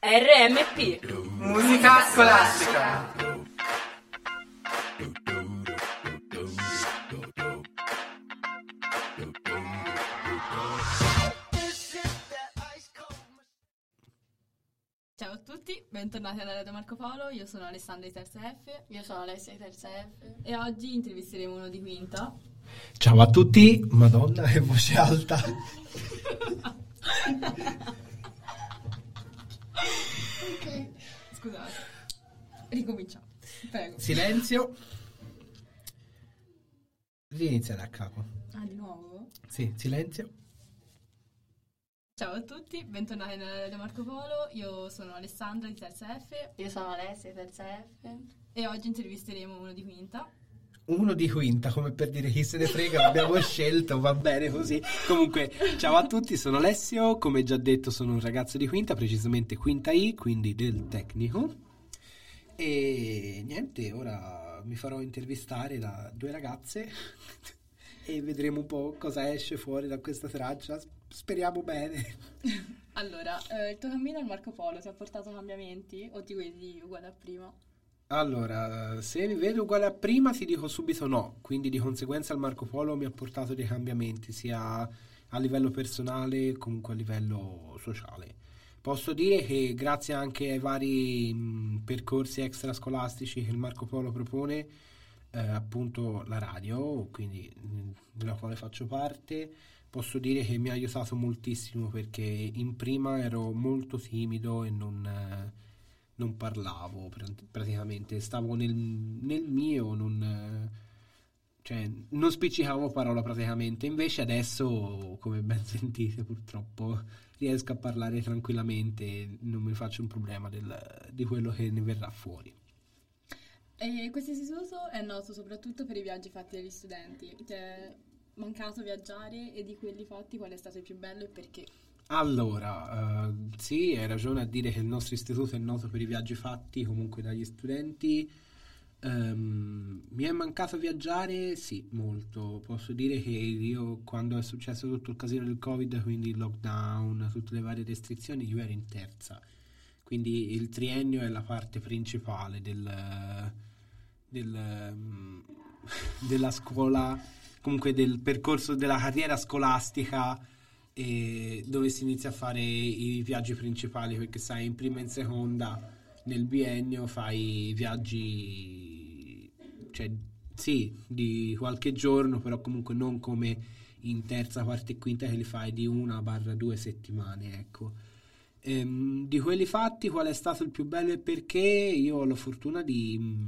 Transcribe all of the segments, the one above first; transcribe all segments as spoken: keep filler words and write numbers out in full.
R M P Musica scolastica. Ciao a tutti, bentornati alla Radio Marco Polo, io sono Alessandra di Terza F. Io sono Alessia di Terza F. E oggi intervisteremo uno di Quinta. Ciao a tutti, madonna che voce alta. Ok, scusate, ricominciamo, prego. Silenzio. Riniziare a capo. Ah, di nuovo? Sì, silenzio. Ciao a tutti, bentornati nella Radio Marco Polo, io sono Alessandra di Terza F. Io sono Alessia di Terza F. E oggi intervisteremo uno di Quinta. Uno di Quinta, come per dire chi se ne frega, l'abbiamo scelto, va bene così. Comunque, ciao a tutti, sono Alessio, come già detto sono un ragazzo di Quinta, precisamente Quinta I, quindi del tecnico. E niente, ora mi farò intervistare da due ragazze e vedremo un po' cosa esce fuori da questa traccia, speriamo bene. Allora, eh, il tuo cammino al Marco Polo ti ha portato cambiamenti o ti vedi uguale a prima? Allora, se mi vedo uguale a prima ti dico subito no, quindi di conseguenza il Marco Polo mi ha portato dei cambiamenti sia a livello personale che comunque a livello sociale. Posso dire che grazie anche ai vari mh, percorsi extrascolastici che il Marco Polo propone, eh, appunto la radio, quindi mh, della quale faccio parte, posso dire che mi ha aiutato moltissimo perché in prima ero molto timido e non... Eh, non parlavo praticamente, stavo nel, nel mio, non, cioè, non spiccicavo parola praticamente, invece adesso, come ben sentite, purtroppo riesco a parlare tranquillamente, non mi faccio un problema del, di quello che ne verrà fuori. E questo istituto è noto soprattutto per i viaggi fatti dagli studenti. Ti è mancato viaggiare e di quelli fatti qual è stato il più bello e perché? Allora, uh, sì, hai ragione a dire che il nostro istituto è noto per i viaggi fatti comunque dagli studenti. Um, mi è mancato viaggiare? Sì, molto. Posso dire che io, quando è successo tutto il casino del Covid, quindi il lockdown, tutte le varie restrizioni, io ero in terza. Quindi il triennio è la parte principale del, del, um, della scuola, comunque del percorso della carriera scolastica, e dove si inizia a fare i viaggi principali, perché sai, in prima e in seconda nel biennio fai viaggi, cioè sì, di qualche giorno, però comunque non come in terza, quarta e quinta che li fai di una barra due settimane, ecco. Ehm, di quelli fatti qual è stato il più bello e perché? Io ho la fortuna di mh,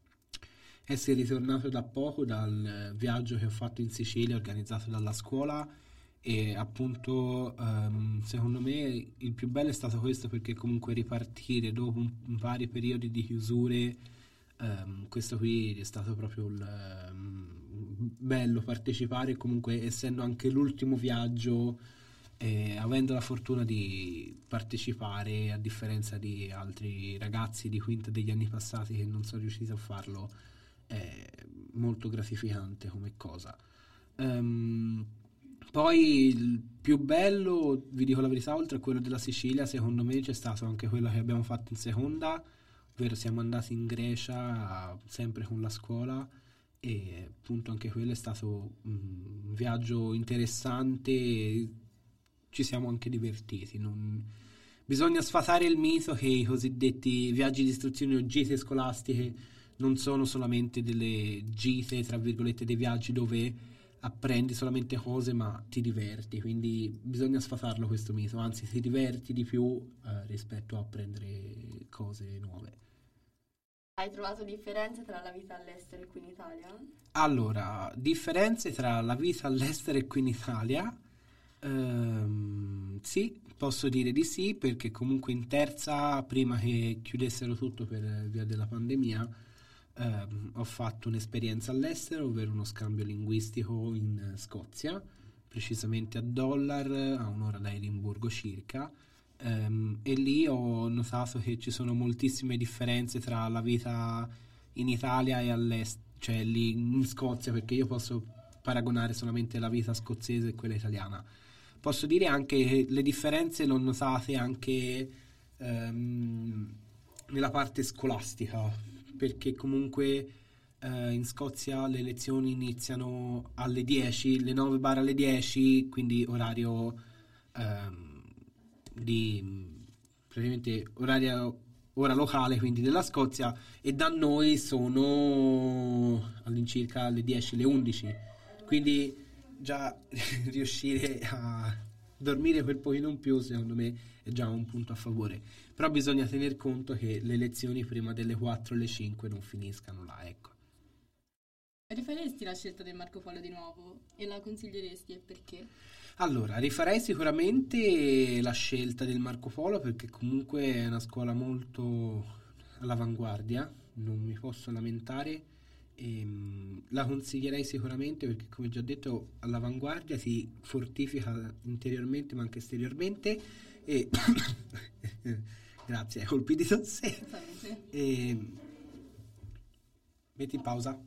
essere ritornato da poco dal viaggio che ho fatto in Sicilia organizzato dalla scuola. E appunto um, secondo me il più bello è stato questo, perché comunque ripartire dopo un, un vari periodi di chiusure, um, questo qui è stato proprio il, um, bello partecipare, comunque essendo anche l'ultimo viaggio e avendo la fortuna di partecipare a differenza di altri ragazzi di quinta degli anni passati che non sono riusciti a farlo, è molto gratificante come cosa. um, Poi il più bello, vi dico la verità, oltre a quello della Sicilia, secondo me c'è stato anche quello che abbiamo fatto in seconda, ovvero siamo andati in Grecia sempre con la scuola e appunto anche quello è stato un viaggio interessante e ci siamo anche divertiti. Non... Bisogna sfatare il mito che i cosiddetti viaggi di istruzione o gite scolastiche non sono solamente delle gite, tra virgolette, dei viaggi dove apprendi solamente cose ma ti diverti, quindi bisogna sfatarlo questo mito, anzi ti diverti di più eh, rispetto a apprendere cose nuove. Hai trovato differenze tra la vita all'estero e qui in Italia? Allora, differenze tra la vita all'estero e qui in Italia? Ehm, sì, posso dire di sì, perché comunque in terza, prima che chiudessero tutto per via della pandemia, Um, ho fatto un'esperienza all'estero, ovvero uno scambio linguistico in Scozia, precisamente a Dollar, a un'ora da Edimburgo circa, um, e lì ho notato che ci sono moltissime differenze tra la vita in Italia e all'estero, cioè lì in Scozia, perché io posso paragonare solamente la vita scozzese e quella italiana. Posso dire anche che le differenze le ho notate anche ehm, nella parte scolastica, perché comunque eh, in Scozia le lezioni iniziano alle dieci, le nove barra alle dieci, quindi orario ehm, di praticamente orario ora locale, quindi della Scozia, e da noi sono all'incirca alle dieci, le undici, quindi già riuscire a dormire quel pochino in più secondo me è già un punto a favore, però bisogna tener conto che le lezioni prima delle quattro alle cinque non finiscano là, ecco. Rifaresti la scelta del Marco Polo di nuovo e la consiglieresti e perché? Allora, rifarei sicuramente la scelta del Marco Polo perché comunque è una scuola molto all'avanguardia, non mi posso lamentare. E, la consiglierei sicuramente perché, come già detto, all'avanguardia si fortifica interiormente ma anche esteriormente e grazie, colpi di tosse. E metti in pausa.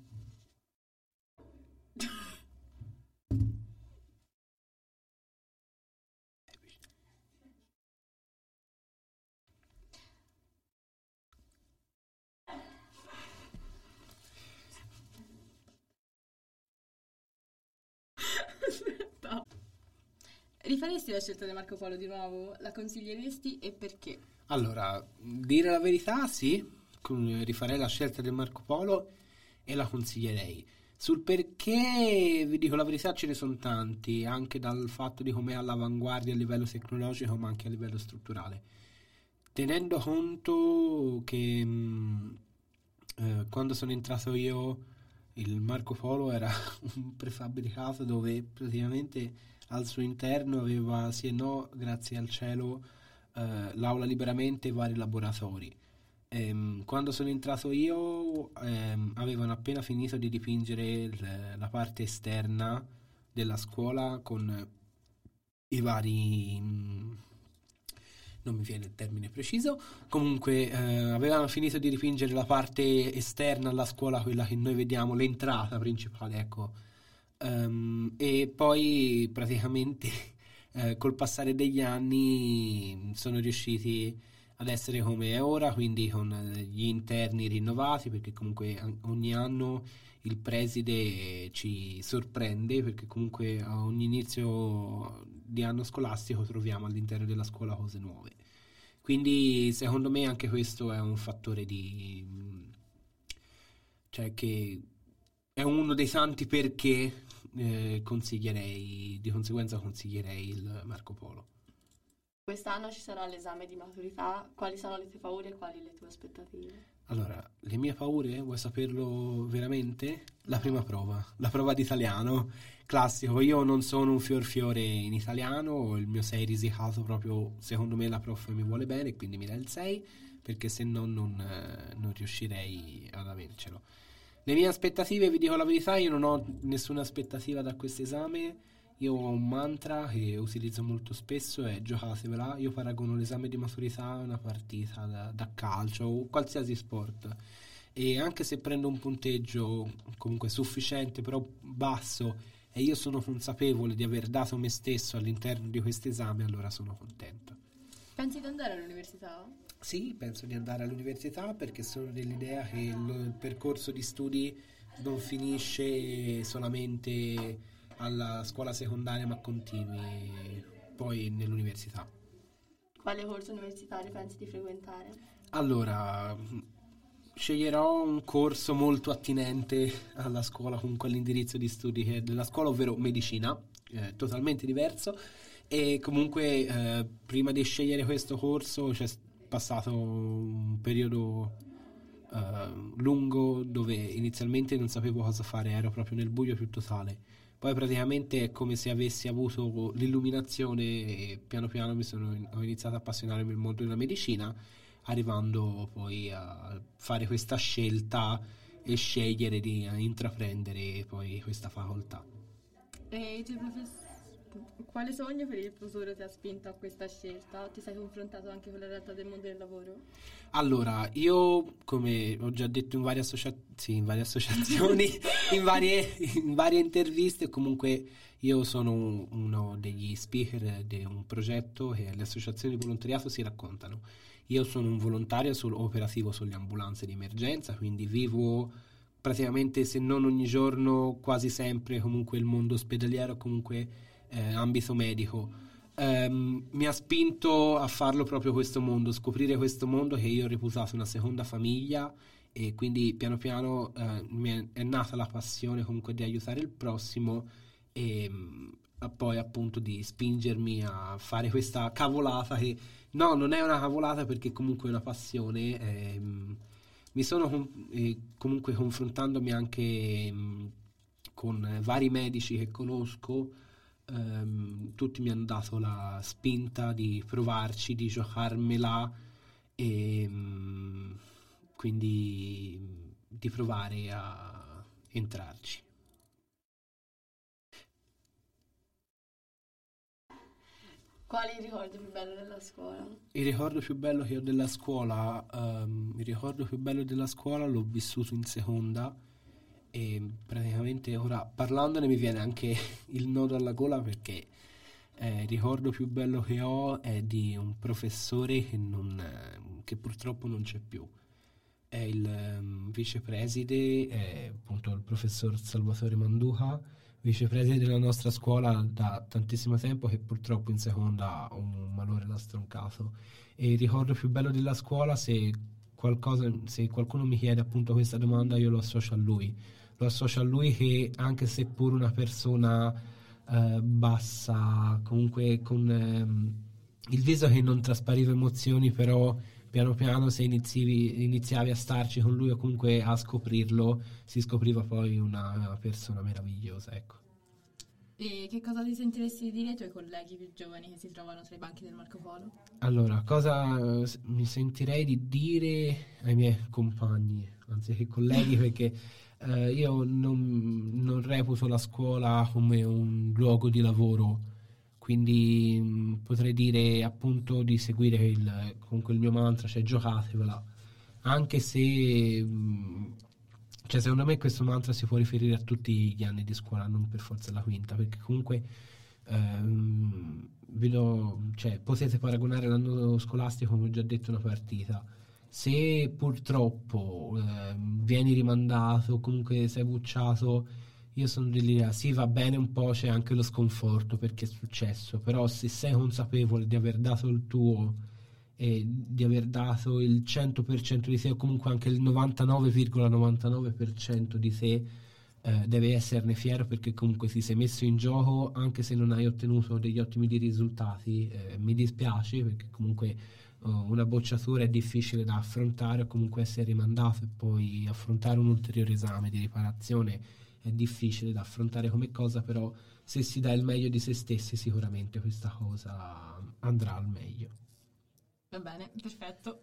Rifaresti la scelta del Marco Polo di nuovo? La consiglieresti e perché? Allora, dire la verità, sì, con- rifarei la scelta del Marco Polo e la consiglierei. Sul perché, vi dico la verità, ce ne sono tanti, anche dal fatto di come è all'avanguardia a livello tecnologico, ma anche a livello strutturale. Tenendo conto che mh, eh, quando sono entrato io, il Marco Polo era un prefabbricato dove praticamente al suo interno aveva, sì e no, grazie al cielo, eh, l'aula liberamente e vari laboratori. Ehm, quando sono entrato io ehm, avevano appena finito di dipingere il- la parte esterna della scuola con i vari... mh, non mi viene il termine preciso, comunque eh, avevano finito di dipingere la parte esterna alla scuola, quella che noi vediamo, l'entrata principale, ecco. Ehm, e poi praticamente eh, col passare degli anni sono riusciti ad essere come è ora, quindi con eh, gli interni rinnovati, perché comunque an- ogni anno il preside ci sorprende, perché comunque a ogni inizio di anno scolastico troviamo all'interno della scuola cose nuove. Quindi secondo me anche questo è un fattore di... cioè che è uno dei tanti perché eh, consiglierei, di conseguenza consiglierei il Marco Polo. Quest'anno ci sarà l'esame di maturità. Quali sono le tue paure e quali le tue aspettative? Allora, le mie paure, vuoi saperlo veramente? La prima prova, la prova di italiano, classico. Io non sono un fior fiore in italiano, il mio sei risicato proprio, secondo me la prof mi vuole bene, quindi mi dà il sei, perché se no non, eh, non riuscirei ad avercelo. Le mie aspettative, vi dico la verità, io non ho nessuna aspettativa da questo esame. Io ho un mantra che utilizzo molto spesso, è giocatevela. Io paragono l'esame di maturità a una partita da, da calcio o qualsiasi sport, e anche se prendo un punteggio comunque sufficiente però basso e io sono consapevole di aver dato me stesso all'interno di questo esame, allora sono contento. Pensi di andare all'università? Sì, penso di andare all'università perché sono dell'idea che il, il percorso di studi non finisce solamente alla scuola secondaria ma continui poi nell'università. Quale corso universitario pensi di frequentare? Allora, sceglierò un corso molto attinente alla scuola, comunque all'indirizzo di studi che è della scuola, ovvero medicina, eh, totalmente diverso, e comunque eh, prima di scegliere questo corso c'è passato un periodo eh, lungo dove inizialmente non sapevo cosa fare, ero proprio nel buio più totale. Poi praticamente è come se avessi avuto l'illuminazione e piano piano mi sono, ho iniziato a appassionare per il mondo della medicina, arrivando poi a fare questa scelta e scegliere di intraprendere poi questa facoltà. E i tuoi profess- quale sogno per il futuro ti ha spinto a questa scelta? Ti sei confrontato anche con la realtà del mondo del lavoro? Allora, io come ho già detto in varie, associa- sì, in varie associazioni, in varie, in varie interviste, comunque io sono uno degli speaker di un progetto che le associazioni di volontariato si raccontano. io sono un volontario sul- operativo sulle ambulanze di emergenza, quindi vivo praticamente, se non ogni giorno, quasi sempre comunque il mondo ospedaliero, comunque eh, ambito medico. Ehm, mi ha spinto a farlo proprio questo mondo, scoprire questo mondo che io ho reputato una seconda famiglia, e quindi piano piano eh, mi è, è nata la passione comunque di aiutare il prossimo, e mh, a poi appunto di spingermi a fare questa cavolata che no, non è una cavolata perché comunque è una passione. ehm, mi sono com- eh, comunque confrontandomi anche mh, con eh, vari medici che conosco. Ehm, tutti mi hanno dato la spinta di provarci, di giocarmela, e mh, quindi mh, di provare a entrarci. Qual è il ricordo più bello della scuola? Il ricordo più bello che ho della scuola, ehm, il ricordo più bello della scuola l'ho vissuto in seconda, e praticamente ora parlandone mi viene anche il nodo alla gola, perché eh, il ricordo più bello che ho è di un professore che, non, eh, che purtroppo non c'è più. È il ehm, vicepreside, è appunto il professor Salvatore Manduca, vicepreside della nostra scuola da tantissimo tempo, che purtroppo in seconda ha un malore l'ha stroncato. E il ricordo più bello della scuola, se qualcosa, se qualcuno mi chiede appunto questa domanda, io lo associo a lui. Lo associo a lui che, anche se pur una persona eh, bassa, comunque con ehm, il viso che non traspariva emozioni, però piano piano se iniziavi, iniziavi a starci con lui o comunque a scoprirlo, si scopriva poi una persona meravigliosa, ecco. E che cosa ti sentiresti di dire ai tuoi colleghi più giovani che si trovano tra i banchi del Marco Polo? Allora, cosa eh, s- mi sentirei di dire ai miei compagni, anziché colleghi, perché eh, io non, non reputo la scuola come un luogo di lavoro, quindi mh, potrei dire appunto di seguire il, comunque il mio mantra, cioè giocatevela, anche se mh, cioè secondo me questo mantra si può riferire a tutti gli anni di scuola, non per forza alla quinta, perché comunque ehm, vi do- cioè, potete paragonare l'anno scolastico, come ho già detto, a una partita. Se purtroppo ehm, vieni rimandato o comunque sei bucciato, io sono dell'idea, sì, va bene un po', c'è anche lo sconforto perché è successo, però se sei consapevole di aver dato il tuo e di aver dato il cento per cento di te, o comunque anche il novantanove virgola novantanove per cento di te, eh, devi esserne fiero, perché comunque ti sei messo in gioco, anche se non hai ottenuto degli ottimi risultati. Eh, mi dispiace, perché comunque oh, una bocciatura è difficile da affrontare, o comunque essere rimandato e poi affrontare un ulteriore esame di riparazione è difficile da affrontare come cosa, però se si dà il meglio di se stessi sicuramente questa cosa andrà al meglio. Va bene, perfetto.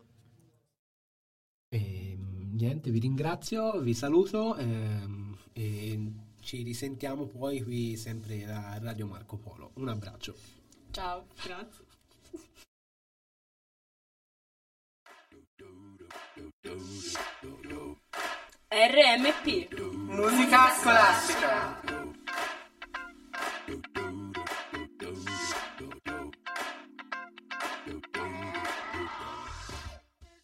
E, niente, vi ringrazio, vi saluto, ehm, e ci risentiamo poi qui sempre a Radio Marco Polo. Un abbraccio. Ciao. Grazie. R M P. Musica scolastica.